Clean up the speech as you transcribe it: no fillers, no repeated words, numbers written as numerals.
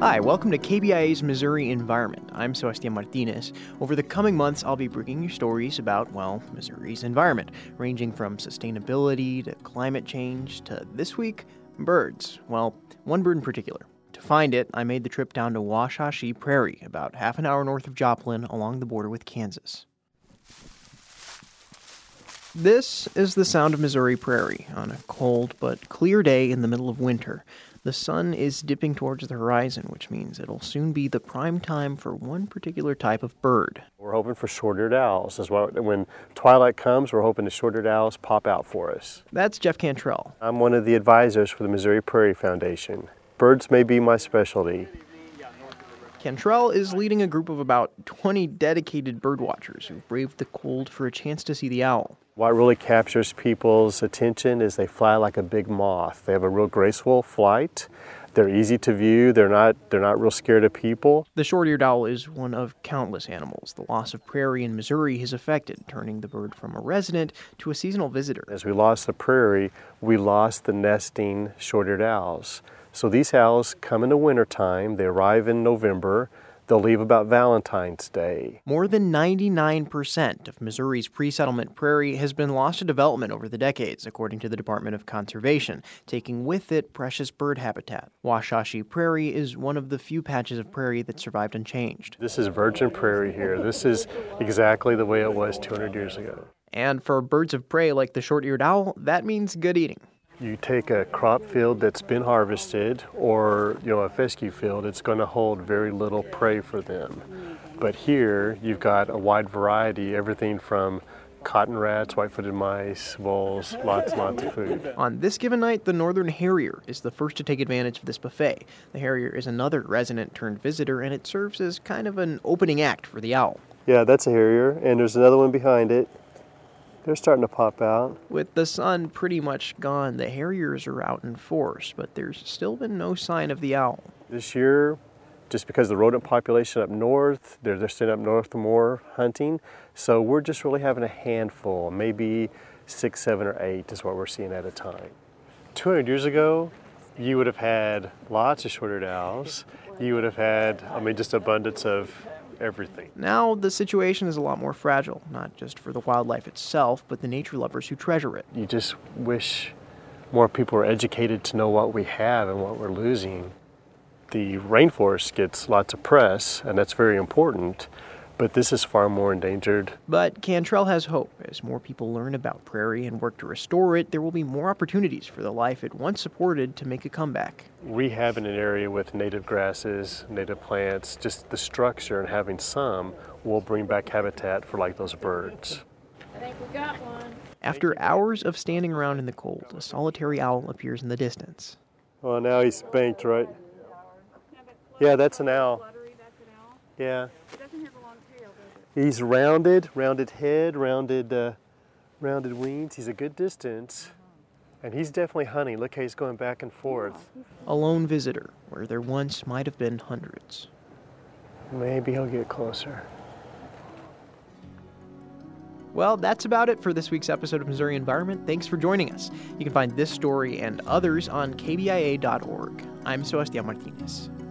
Hi, welcome to KBIA's Missouri Environment. I'm Sebastian Martinez. Over the coming months, I'll be bringing you stories about, Missouri's environment, ranging from sustainability to climate change to, this week, birds. Well, one bird in particular. To find it, I made the trip down to Washashi Prairie, about half an hour north of Joplin, along the border with Kansas. This is the sound of Missouri Prairie on a cold but clear day in the middle of winter. The sun is dipping towards the horizon, which means it'll soon be the prime time for one particular type of bird. We're hoping for short-eared owls. When twilight comes, we're hoping the short-eared owls pop out for us. That's Jeff Cantrell. I'm one of the advisors for the Missouri Prairie Foundation. Birds may be my specialty. Cantrell is leading a group of about 20 dedicated birdwatchers who braved the cold for a chance to see the owl. What really captures people's attention is they fly like a big moth. They have a real graceful flight. They're easy to view. They're not real scared of people. The short-eared owl is one of countless animals the loss of prairie in Missouri has affected, turning the bird from a resident to a seasonal visitor. As we lost the prairie, we lost the nesting short-eared owls. So these owls come in the wintertime. They arrive in November. They'll leave about Valentine's Day. More than 99% of Missouri's pre-settlement prairie has been lost to development over the decades, according to the Department of Conservation, taking with it precious bird habitat. Washashi Prairie is one of the few patches of prairie that survived unchanged. This is virgin prairie here. This is exactly the way it was 200 years ago. And for birds of prey like the short-eared owl, that means good eating. You take a crop field that's been harvested or a fescue field, it's going to hold very little prey for them. But here you've got a wide variety, everything from cotton rats, white-footed mice, voles, lots and lots of food. On this given night, the northern harrier is the first to take advantage of this buffet. The harrier is another resident-turned-visitor, and it serves as kind of an opening act for the owl. Yeah, that's a harrier, and there's another one behind it. They're starting to pop out. With the sun pretty much gone, the harriers are out in force, but there's still been no sign of the owl. This year, just because the rodent population up north, they're staying up north more hunting, so we're just really having a handful, maybe 6, 7, or 8 is what we're seeing at a time. 200 years ago, you would have had lots of short-eared owls. You would have had, just abundance of everything. Now the situation is a lot more fragile, not just for the wildlife itself, but the nature lovers who treasure it. You just wish more people were educated to know what we have and what we're losing. The rainforest gets lots of press, and that's very important, but this is far more endangered. But Cantrell has hope. As more people learn about prairie and work to restore it, there will be more opportunities for the life it once supported to make a comeback. Rehabbing an area with native grasses, native plants, just the structure and having some will bring back habitat for those birds. I think we got one. After hours of standing around in the cold, a solitary owl appears in the distance. Well, now he's spanked, right? Yeah, that's an owl. Yeah. It doesn't have a long tail, does it? He's rounded head, rounded wings. He's a good distance. And he's definitely hunting. Look how he's going back and forth. A lone visitor, where there once might have been hundreds. Maybe he'll get closer. Well, that's about it for this week's episode of Missouri Environment. Thanks for joining us. You can find this story and others on kbia.org. I'm Sebastian Martinez.